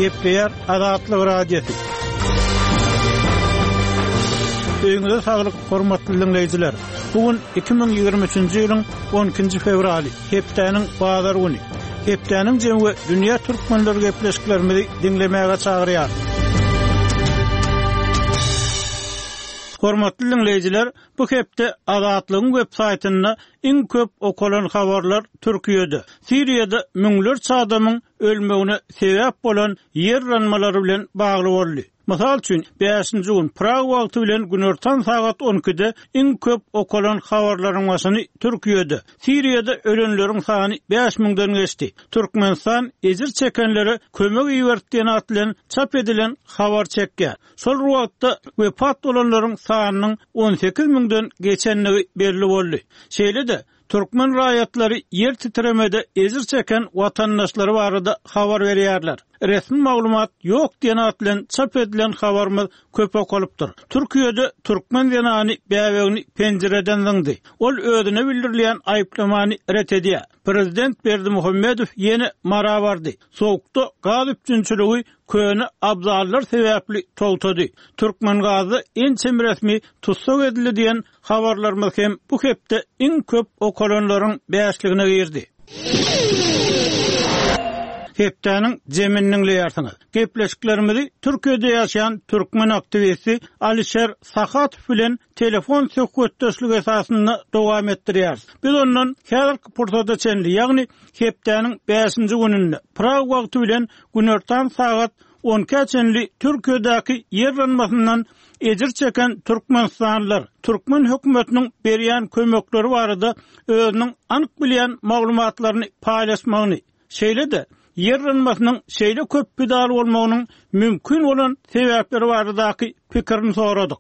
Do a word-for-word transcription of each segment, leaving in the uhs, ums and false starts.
Gepleyer Azatlyk radiosu. Öňüňizde saglyk, hormatly dinleýijiler. Bugün iki bin ýygrimi üçinji ýylyň on ikinji fevraly, hepdeniň bazar güni. Hepdeniň jemgy dünýä türkmenleri gepleşiklerimizi dinlemäge çagyrýar. Hormatly dinleýijiler, bu hepde Azatlygyň web saýtyna iň köp okulan habarlar Türkiýede. Siriýede müňler adamyň ölmegine sebäp bolan ýer ranmalary bilen bagly boldy. Mysal üçin, beşinji gün Prag wagty bilen günortan saat on ikide iň köp okulan habarlaryň başyny Türkiýede. Siriýede ölenleriň sany beş miňden geçdi. Türkmenistan ejir çekenleri kömek iýerdiýän atlan çap edilen habar çekýär. Şol wagtda wepat bolanlaryň sanynyň on sekiz miňden geçenligi belli boldy. Şeýle-de Türkmen raýatlary yer titremede ejir çeken watandaşlary barada habar berýärler. Resmi maglumat ýok diýen atlan çap edilen habarmy köp okulypdyr. Türkiýede türkmen denany bäwegini penjereden zyňdy. Ol özüne bildirilýän aýplamany ret edýär. Prezident Berdimuhammedow ýene mara bardy. Soğukda gaz üçinçiligi köni abzallar sebäpli toltady. Türkmen gazy ençem resmi tutsak edildi diýen habarlarymyz hem bu hepde iň köp okulanlaryň beşligine girdi. Hepdeniň jeminiň leýärsiňiz. Gepleşiklerimizi Türkiýede ýaşaýan türkmen aktivisti Alisher Sakatow bilen telefon söhbetdeşligi esasynda dowam etdirýär. Biz ondan häzirki pursatda çenli, ýagny hepdeniň beşinji gününde Prag wagty bilen günortan saat on ikide Türkiýedäki yer ranmasyndan ejir çeken türkmenistanlylar Türkmen hökümetiniň berýän kömekleri barada özüniň anyk bilýän maglumatlaryny paýlaşmagyny, şeýle-de yer ranmasynyň şeýle köp bidal bolmagynyň mümkin bolan sebäpleri baradaky pikirini soradyk.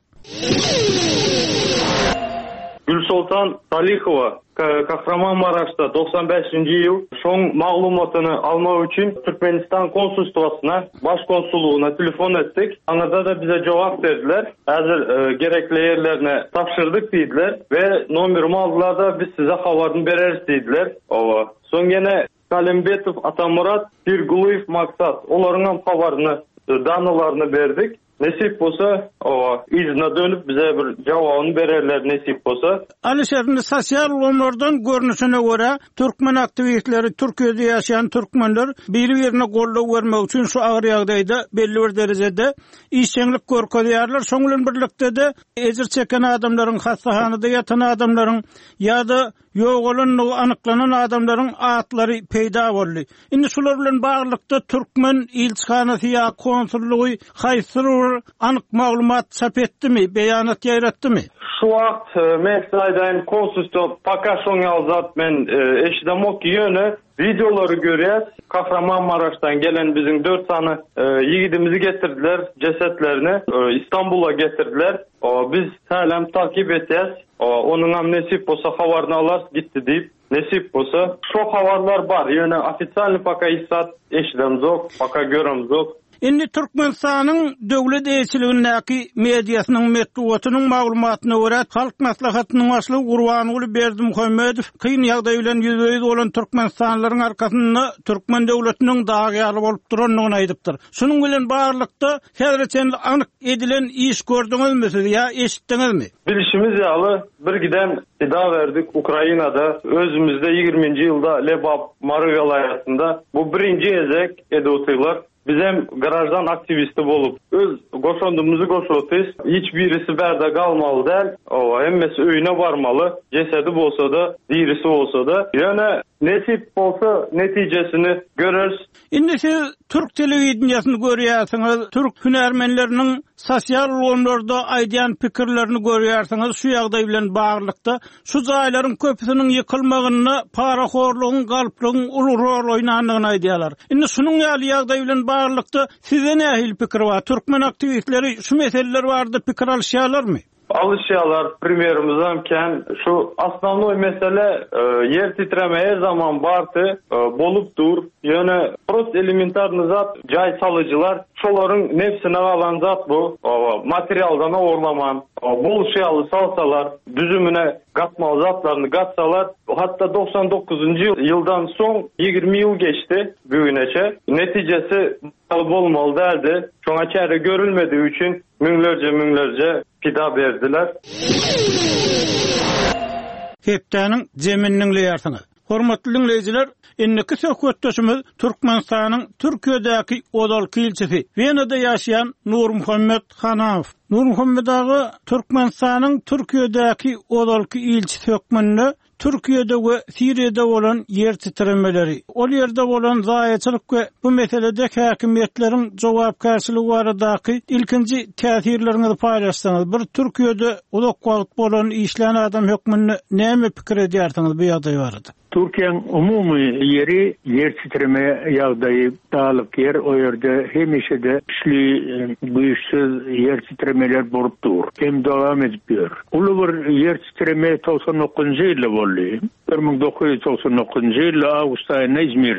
Gülsultan Salihova Kahramanmaraş'ta doksan beşinji ýyl şoň maglumatyny almak üçin Türkmenistan konsulstwasyna, başkonsulluğuna telefon etdik. Anada da bize cevap verdiler. Hazır e, gerekli yerlerine tapşırdık dediler ve numarymı aldılar da biz size habarını bereriz dediler. Ova. Soň gene Kalimbetov Atamurat, Pirguluyev Maksat, olaryň habaryny, danylaryny berdik. Nesip bolsa, o izne dönüp bize bir jawabyny bererler nesip bolsa. Alisher'in sosial onlardan görnüşine göre Türkmen aktivistleri Türkiýede ýaşaýan türkmenler biri-birine gollaw bermek üçin şu agyr ýagdaýda belli bir derejede işçilik görkezýärler. Şoň bilen birlikde de ejir çeken adamlaryň hastahanada ýatan adamlaryň ýa-da ýogalan anyklanan adamlaryň atlary peýda boldy. Indi şular bilen baglykda Türkmen ilçihanasy ýa konsullugy haýsy anyk maglumat çap etdimi, beýanat ýaratdymy? Şu wagt men saýdaýyn konsulstwa pakaşoň ýazat men eşidemok ýöne videolary görýäs. Kahramanmaraş'tan gelen bizim dört tane e, yiğidimizi getirdiler, cesetlerini e, İstanbul'a getirdiler. O, biz halen takip edeceğiz. Onun hem nesip bolsa habarını alar gitti deyip nesip bolsa. Çok habarlar var. Yani ofitsialny paka istat eşidemiz yok, paka göremiz yok. Indi Türkmenistanyň döwlet eýçiligindäki mediasynyň metduwatynyň maglumatyna görä halk maslahatynyň başlygy Gurbanuly Berdimuhammedow kyn ýagdaý bilen ýüzbeýiz bolan türkmenistanlylaryň arkasynda türkmen döwletiniň dagyary bolup duranlygyny aýdypdyr. Şunuň bilen barlykda häzirçe anyk edilen iş gördüňizmi ýa eşitdiňizmi? Bilişimiz ýaly bir giden ida verdik Ukrainada. Özümizde ýygrimiňji ýylda Lebap Mary welaýatynda bu birinji ezek edýotlar. Biz hem garajdan aktivisti bolup öz goşondumuzu goşotys. Hiç birisi berde kalmalı değil. O hemmesi öýüne barmaly. Cesedi bolsa da, dirisi bolsa da. Yani nesip bolsa netijesini görürüz. Indi siz Türk telewizionyasını görýärsiňiz, Türk hünärmenleriniň sosial onlarda aýdýan pikirlerini görýärsiňiz. Şu ýagdaý bilen baglykda şu jaýlaryň köpüsiniň ýykylmagyna paraxorlugyň, galplygyň uly rol oýnandygyny aýdýarlar. Indi şunuň ýaly ýagdaý bilen baglykda size nähil pikir bar? Türkmen aktivistleri şu meseleler barada pikir alýarlarmy? Alışyalar primerimizden ken şu aslanlı mesele e, yer titreme her zaman bartı e, bolup dur. Yani prost elementarny zat jay salıcılar şoların nefsine alan zat bu. O, materialdan orlaman. Bol şeýaly salsalar düzümüne gatmaly zatlaryny gatsalar hatta doksan dokuzuncu ýyldan soň ýygrimi ýyl geçti bugüneçe. Netijesi bolmaly däldi. Şoňa çäre görülmediği üçin müňlerce müňlerce pida berdiler. Hepdäniň jeminniňle ýarsyny. Hormatly dinleyijiler, inniki söhbetdeşimiz Türkmenistanyň Türkiýedäki odalky ilçisi Wenada ýaşaýan Nur Muhammed Hanaw. Nur Muhammed agy Türkmenistanyň Türkiýedäki odalky ilçisi hökmünde Türkiýede we Siriýede bolan ýer titremeleri, ol ýerde bolan zaýaçylyk we bu meselede häkimetleriň jogapkärçiligi baradaky ilkinji täsirlerini paýlaşsaňyz, bir Türkiýede ulak wagt bolan işlän adam hökmünde näme pikir edýärsiňiz bu ýagdaý barada? Türkiýanyň umumy ýeri yer titreme ýagdaýy dalyk yer, o ýerde hemişe-de güçli, güýçsiz yer titremeler bolup dur. Hem dowam edip ýör. Ulu bir yer titreme to'qson dokuzunçy ýylda boldy. bir ming dokuz ýüz to'qson dokuzunçy ýyl awgust aýynda İzmir